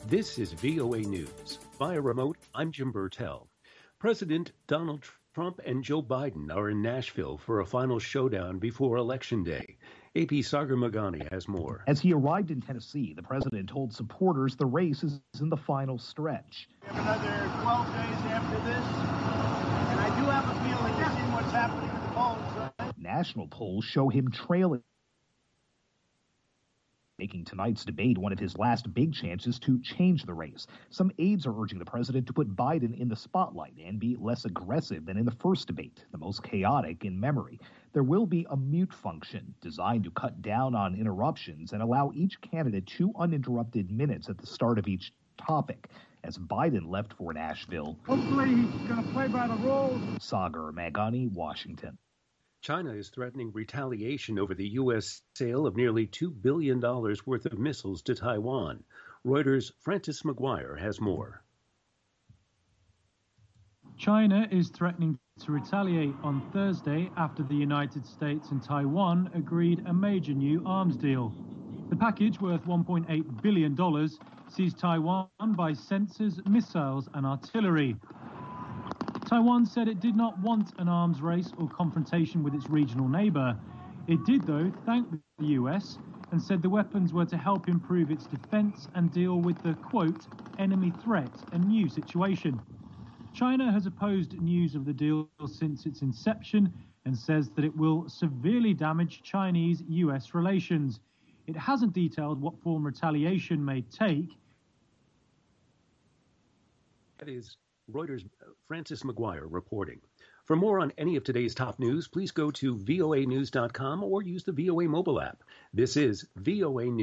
This is VOA News. Via remote, I'm Jim Burtell. President Donald Trump and Joe Biden are in Nashville for a final showdown before Election Day. AP Sagar Magani has more. As he arrived in Tennessee, the president told supporters the race is in the final stretch. We have another 12 days after this, and I do have a feeling you've seen what's happening in the polls, right? National polls show him trailing, making tonight's debate one of his last big chances to change the race. Some aides are urging the president to put Biden in the spotlight and be less aggressive than in the first debate, the most chaotic in memory. There will be a mute function designed to cut down on interruptions and allow each candidate 2 uninterrupted minutes at the start of each topic. As Biden left for Nashville, Hopefully he's going to play by the rules. Sagar Magani, Washington. China is threatening retaliation over the U.S. sale of nearly $2 billion worth of missiles to Taiwan. Reuters' Francis McGuire has more. China is threatening to retaliate on Thursday after the United States and Taiwan agreed a major new arms deal. The package, worth $1.8 billion, sees Taiwan buy sensors, missiles and artillery. Taiwan said it did not want an arms race or confrontation with its regional neighbor. It did, though, thank the US and said the weapons were to help improve its defense and deal with the, quote, enemy threat and new situation. China has opposed news of the deal since its inception and says that it will severely damage Chinese-US relations. It hasn't detailed what form retaliation may take. That is Reuters' Francis McGuire reporting. For more on any of today's top news, please go to voanews.com or use the VOA mobile app. This is VOA News.